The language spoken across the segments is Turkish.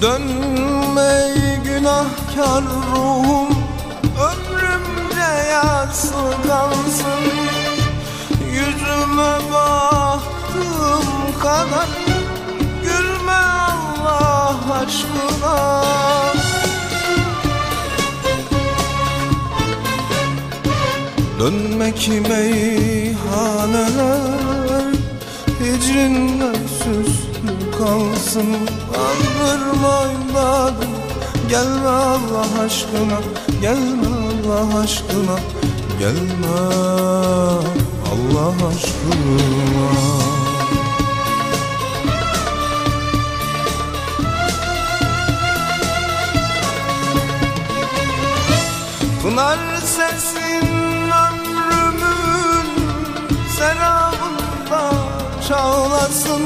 Dönme ey günahkar ruhum, ömrümce yaslı kalsın. Yüzüme baktığım kadar gülme Allah aşkına. Dönmek meyhaneler hicrinle süslü kalsın. Kandırma imdadım, gelme Allah aşkına, gelme Allah aşkına, gelme Allah aşkına. Pınar sesin ömrümün serabında çağlasın.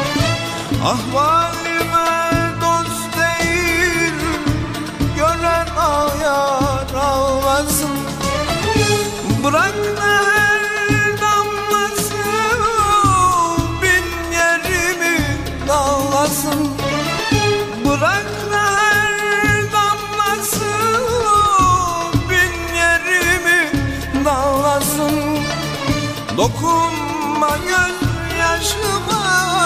Ahvalime dost değil, gören ayar ağlasın. Bırak da her damlası bin yerimi dağlasın. Bırak da her damlası bin yerimi dağlasın. Dokunma gözyaşıma,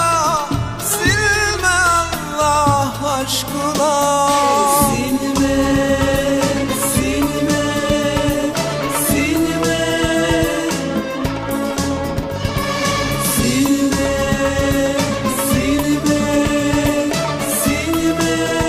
silme Allah aşkına. Silme, silme, silme, silme, silme, silme.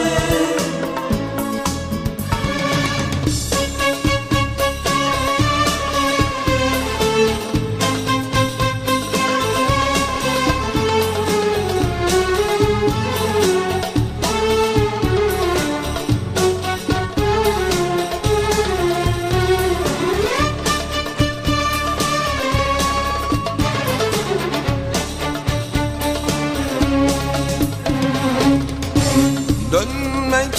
Dönmek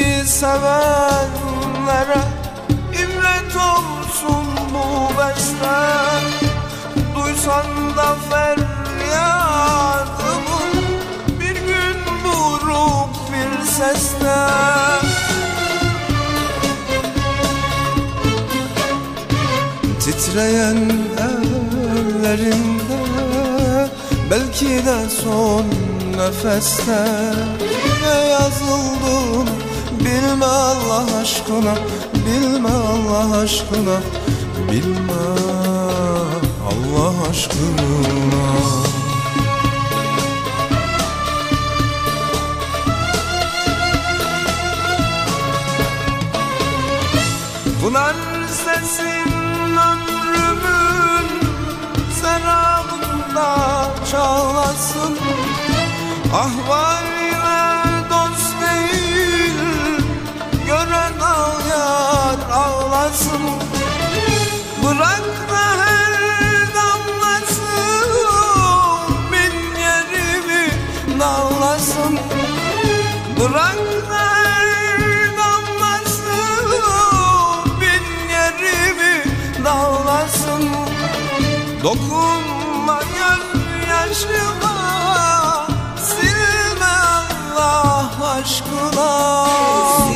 sevenlere ibret olsun bu beste. Duysan da feryadımı bir gün buruk bir sesle. Titreyen ellerinde belki de son nefeste ne yazıldığını bilme Allah aşkına, bilme Allah aşkına, bilme Allah aşkına. Pınar sesin ömrümün serabında çağlasın. Ahvalime dost değil, gören ağlar ağlasın. Bırak da her damlası bin yerimi dağlasın. Bırak da her damlası bin yerimi dağlasın. Dokunma gözyaşıma, silme Allah aşkına.